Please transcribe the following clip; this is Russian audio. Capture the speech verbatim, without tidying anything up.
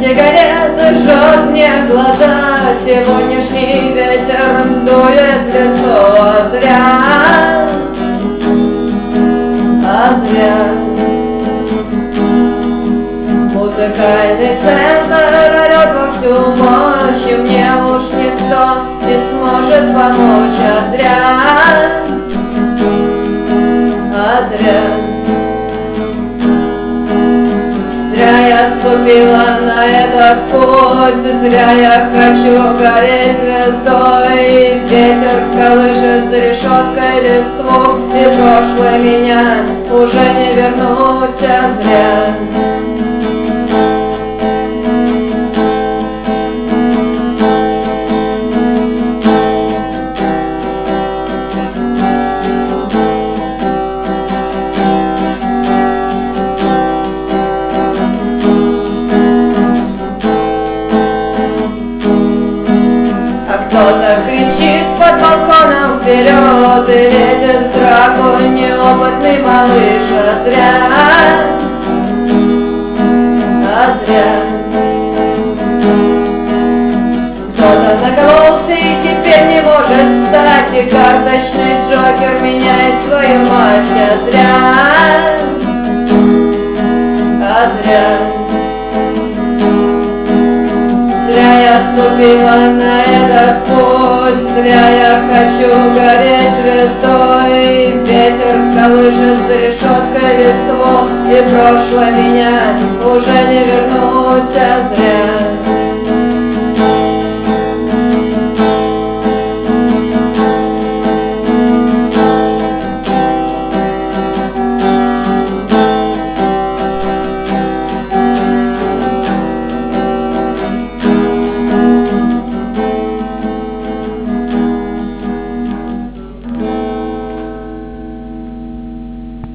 сигареты жжет мне глаза, сегодняшний ветер дует в лицо, а зря, а зря. Музыкальный центр орет во всю мощь, и мне уж никто не сможет помочь, а зря, а зря. Зря я ступила на этот путь, зря я хочу гореть звездой. Ветер колышет за решеткой листву, и прошлое меня уже не вернуть, а зря. Кто-то кричит под балконом вперед, и лезет в драку неопытный малыш, а зря, а зря. Кто-то накололся и теперь не может встать, и карточный Джокер меняет свою мать, а зря, а зря. Зря я ступила на этот путь, зря я хочу гореть звездой. Ветер колышет за решеткой листву, и прошлое меня уже не вернуть, а зря.